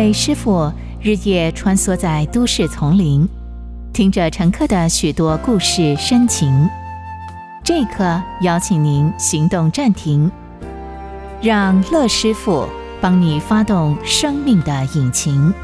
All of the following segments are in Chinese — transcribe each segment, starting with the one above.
位师傅日夜穿梭在都市丛林，听着乘客的许多故事深情。这一刻邀请您行动暂停，让乐师傅帮你发动生命的引擎。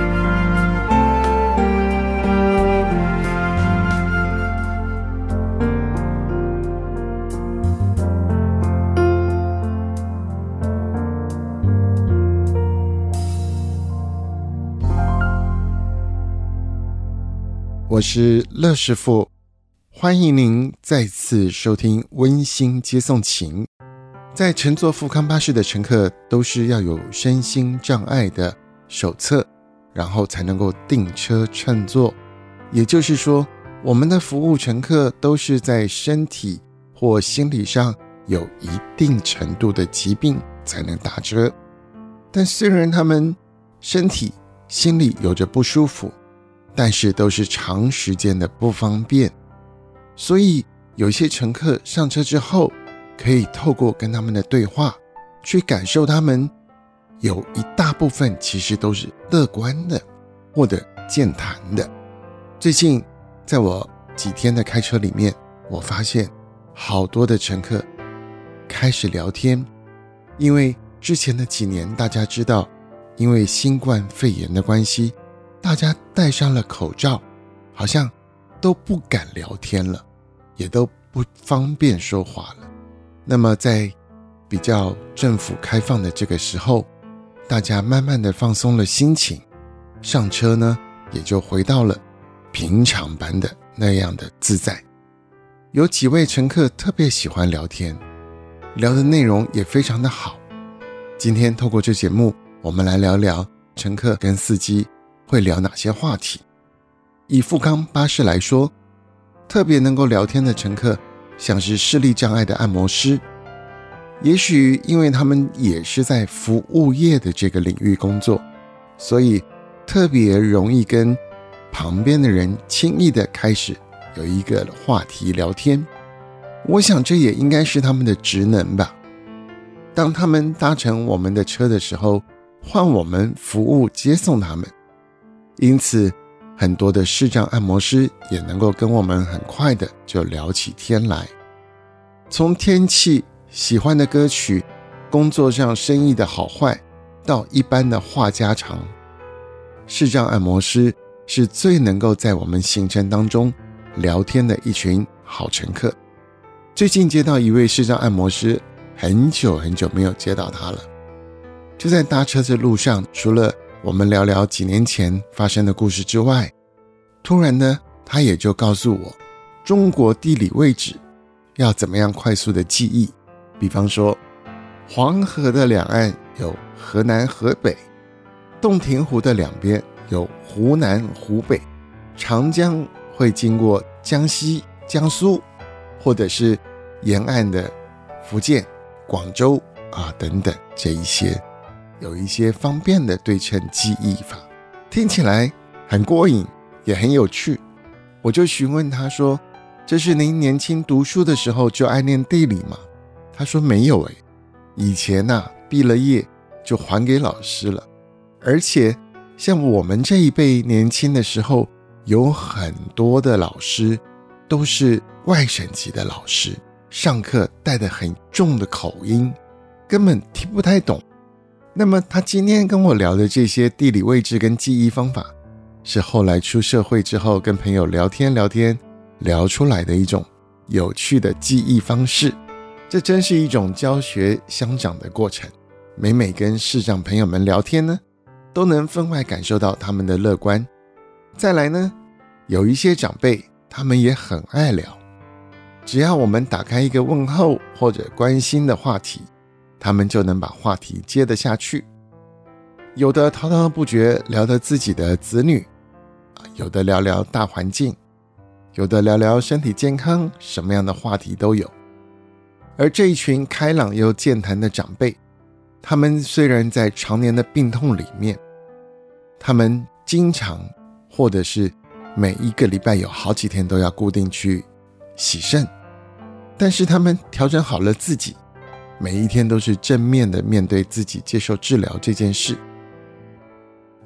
我是乐师傅，欢迎您再次收听温馨接送情。在乘坐富康巴士的乘客都是要有身心障碍的手册，然后才能够订车乘坐。也就是说，我们的服务乘客都是在身体或心理上有一定程度的疾病才能打车。但虽然他们身体、心理有着不舒服，但是都是长时间的不方便，所以有些乘客上车之后，可以透过跟他们的对话，去感受他们有一大部分其实都是乐观的或者健谈的。最近在我几天的开车里面，我发现好多的乘客开始聊天，因为之前的几年大家知道，因为新冠肺炎的关系，大家戴上了口罩，好像都不敢聊天了，也都不方便说话了。那么在比较政府开放的这个时候，大家慢慢的放松了心情，上车呢也就回到了平常般的那样的自在。有几位乘客特别喜欢聊天，聊的内容也非常的好。今天透过这节目，我们来聊聊乘客跟司机会聊哪些话题。以富康巴士来说，特别能够聊天的乘客像是视力障碍的按摩师，也许因为他们也是在服务业的这个领域工作，所以特别容易跟旁边的人轻易的开始有一个话题聊天。我想这也应该是他们的职能吧。当他们搭乘我们的车的时候，换我们服务接送他们，因此很多的视障按摩师也能够跟我们很快的就聊起天来。从天气、喜欢的歌曲、工作上生意的好坏，到一般的话家常，视障按摩师是最能够在我们行程当中聊天的一群好乘客。最近接到一位视障按摩师，很久没有接到他了。就在搭车的路上，除了我们聊聊几年前发生的故事之外，突然呢，他也就告诉我中国地理位置要怎么样快速的记忆。比方说，黄河的两岸有河南河北，洞庭湖的两边有湖南湖北，长江会经过江西江苏，或者是沿岸的福建广州等等，这一些有一些方便的对称记忆法，听起来很过瘾，也很有趣。我就询问他说，这是您年轻读书的时候就爱念地理吗？他说没有以前毕了业就还给老师了。而且像我们这一辈年轻的时候，有很多的老师都是外省籍的老师，上课带得很重的口音，根本听不太懂。那么他今天跟我聊的这些地理位置跟记忆方法，是后来出社会之后跟朋友聊天聊出来的一种有趣的记忆方式。这真是一种教学相长的过程。每跟视障朋友们聊天呢，都能分外感受到他们的乐观。再来呢，有一些长辈他们也很爱聊，只要我们打开一个问候或者关心的话题，他们就能把话题接得下去。有的滔滔不绝聊得自己的子女，有的聊聊大环境，有的聊聊身体健康，什么样的话题都有。而这一群开朗又健谈的长辈，他们虽然在常年的病痛里面，他们经常或者是每一个礼拜有好几天都要固定去洗肾，但是他们调整好了自己，每一天都是正面的面对自己接受治疗这件事。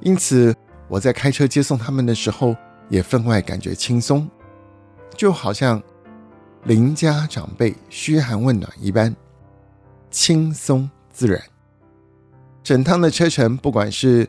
因此我在开车接送他们的时候也分外感觉轻松，就好像邻家长辈嘘寒问暖一般，轻松自然。整趟的车程不管是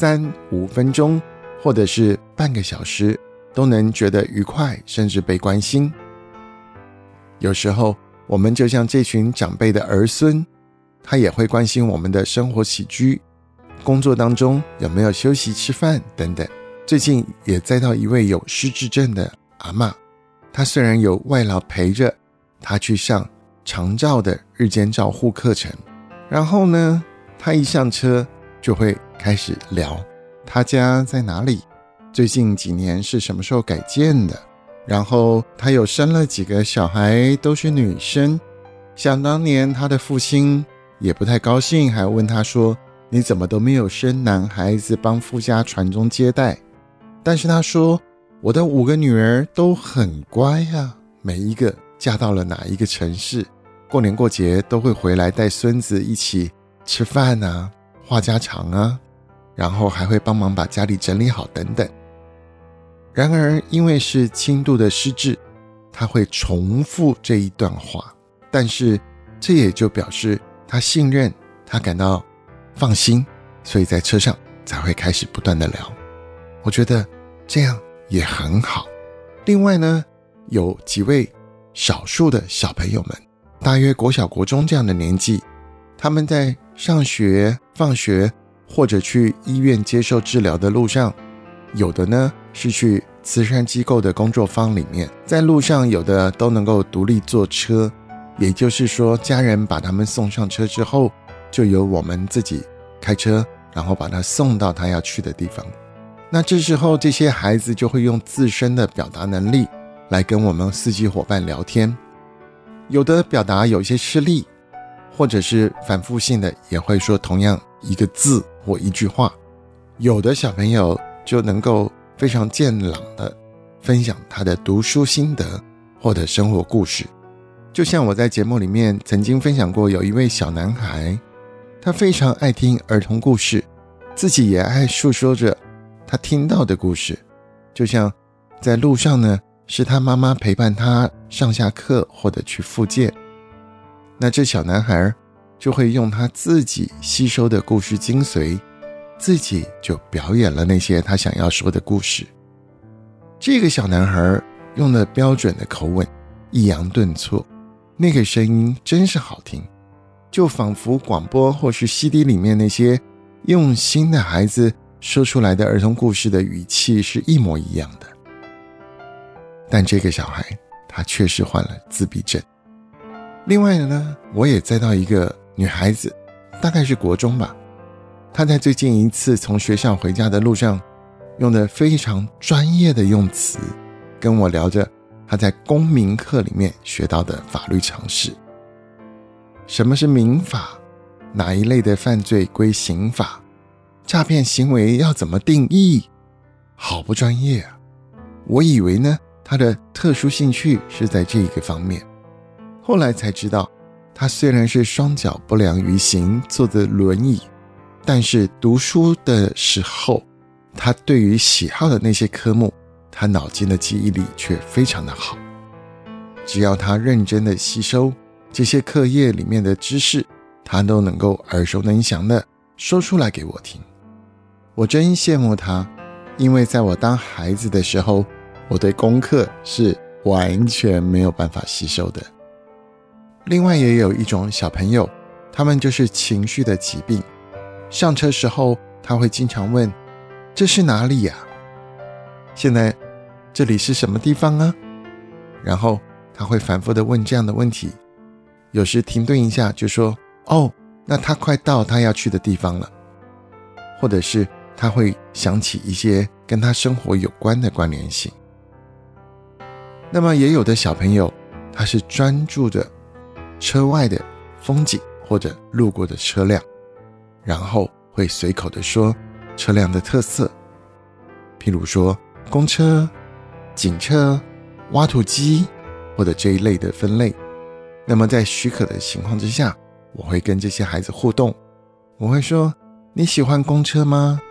3-5分钟或者是半个小时，都能觉得愉快，甚至被关心。有时候我们就像这群长辈的儿孙，他也会关心我们的生活起居，工作当中有没有休息吃饭等等。最近也载到一位有失智症的阿嬷，她虽然有外劳陪着她去上长照的日间照护课程，然后呢她一上车就会开始聊她家在哪里，最近几年是什么时候改建的，然后她有生了几个小孩，都是女生。想当年她的父亲也不太高兴，还问她说，你怎么都没有生男孩子帮夫家传宗接代？但是她说，我的5个女儿都很乖啊，每一个嫁到了哪一个城市，过年过节都会回来带孙子一起吃饭啊，话家常啊，然后还会帮忙把家里整理好等等。然而因为是轻度的失智，他会重复这一段话，但是这也就表示他信任，他感到放心，所以在车上才会开始不断的聊。我觉得这样也很好。另外呢，有几位少数的小朋友们，大约国小国中这样的年纪，他们在上学放学或者去医院接受治疗的路上，有的呢是去慈善机构的工作坊里面，在路上有的都能够独立坐车，也就是说家人把他们送上车之后，就由我们自己开车，然后把他送到他要去的地方。那这时候这些孩子就会用自身的表达能力来跟我们司机伙伴聊天，有的表达有些吃力，或者是反复性的也会说同样一个字或一句话，有的小朋友就能够非常健朗的分享他的读书心得或者生活故事。就像我在节目里面曾经分享过，有一位小男孩，他非常爱听儿童故事，自己也爱述说着他听到的故事，就像在路上呢，是他妈妈陪伴他上下课或者去复健，那这小男孩就会用他自己吸收的故事精髓，自己就表演了那些他想要说的故事。这个小男孩用了标准的口吻，抑扬顿挫，那个声音真是好听，就仿佛广播或是 CD 里面那些用心的孩子说出来的儿童故事的语气是一模一样的。但这个小孩他确实患了自闭症。另外呢，我也载到一个女孩子，大概是国中吧，她在最近一次从学校回家的路上，用的非常专业的用词跟我聊着她在公民课里面学到的法律常识。什么是民法？哪一类的犯罪归刑法？诈骗行为要怎么定义？好不专业啊！我以为呢，他的特殊兴趣是在这个方面，后来才知道，他虽然是双脚不良于行，坐着轮椅，但是读书的时候，他对于喜好的那些科目，他脑筋的记忆力却非常的好。只要他认真的吸收这些课业里面的知识，他都能够耳熟能详的说出来给我听。我真羡慕他，因为在我当孩子的时候，我对功课是完全没有办法吸收的。另外也有一种小朋友，他们就是情绪的疾病，上车时候他会经常问，这是哪里呀？现在这里是什么地方啊？然后他会反复的问这样的问题，有时停顿一下就说，哦，那他快到他要去的地方了。或者是他会想起一些跟他生活有关的关联性。那么也有的小朋友，他是专注着车外的风景或者路过的车辆，然后会随口的说车辆的特色，譬如说公车、警车、挖土机或者这一类的分类。那么在许可的情况之下，我会跟这些孩子互动，我会说，你喜欢公车吗？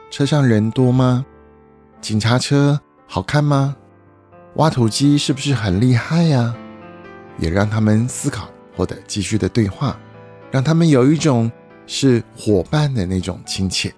车上人多吗？警察车好看吗？挖土机是不是很厉害呀？也让他们思考或者继续的对话，让他们有一种是伙伴的那种亲切。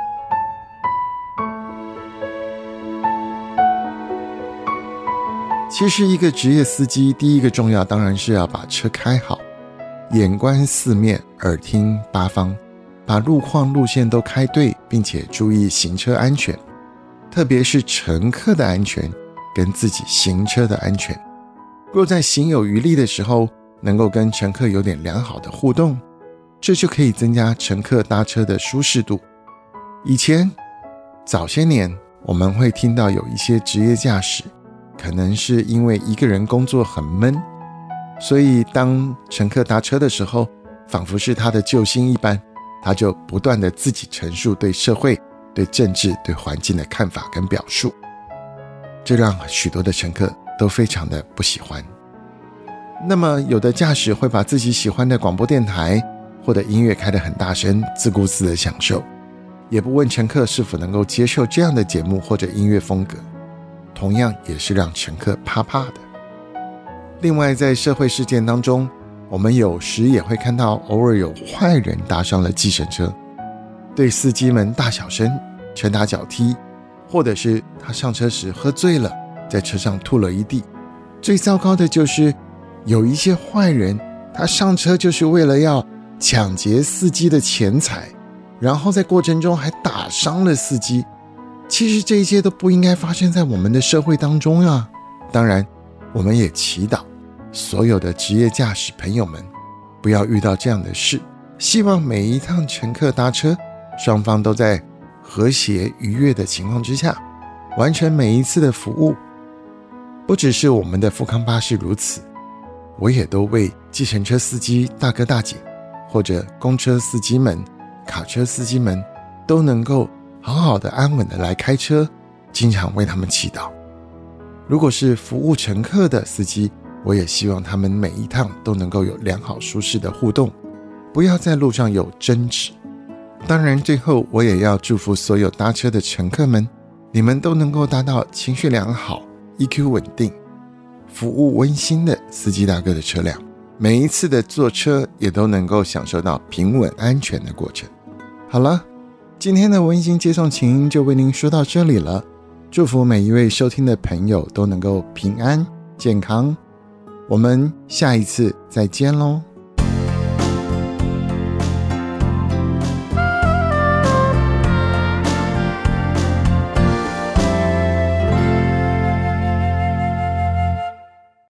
其实一个职业司机第一个重要当然是要把车开好，眼观四面，耳听八方，把路况路线都开对，并且注意行车安全，特别是乘客的安全跟自己行车的安全。若在行有余力的时候能够跟乘客有点良好的互动，这就可以增加乘客搭车的舒适度。以前早些年我们会听到有一些职业驾驶可能是因为一个人工作很闷，所以当乘客搭车的时候仿佛是他的救星一般，他就不断的自己陈述对社会、对政治、对环境的看法跟表述，这让许多的乘客都非常的不喜欢。那么有的驾驶会把自己喜欢的广播电台或者音乐开得很大声，自顾自的享受，也不问乘客是否能够接受这样的节目或者音乐风格，同样也是让乘客怕怕的。另外在社会事件当中，我们有时也会看到偶尔有坏人搭上了计程车，对司机们大小声，拳打脚踢，或者是他上车时喝醉了，在车上吐了一地。最糟糕的就是有一些坏人，他上车就是为了要抢劫司机的钱财，然后在过程中还打伤了司机。其实这一切都不应该发生在我们的社会当中啊！当然我们也祈祷所有的职业驾驶朋友们不要遇到这样的事，希望每一趟乘客搭车，双方都在和谐愉悦的情况之下完成每一次的服务。不只是我们的富康巴士如此，我也都为计程车司机大哥大姐，或者公车司机们、卡车司机们都能够好好的安稳的来开车，经常为他们祈祷。如果是服务乘客的司机，我也希望他们每一趟都能够有良好舒适的互动，不要在路上有争执。当然最后我也要祝福所有搭车的乘客们，你们都能够达到情绪良好、EQ 稳定、服务温馨的司机大哥的车辆，每一次的坐车也都能够享受到平稳安全的过程。好了，今天的温馨接送情就为您说到这里了，祝福每一位收听的朋友都能够平安健康，我们下一次再见咯。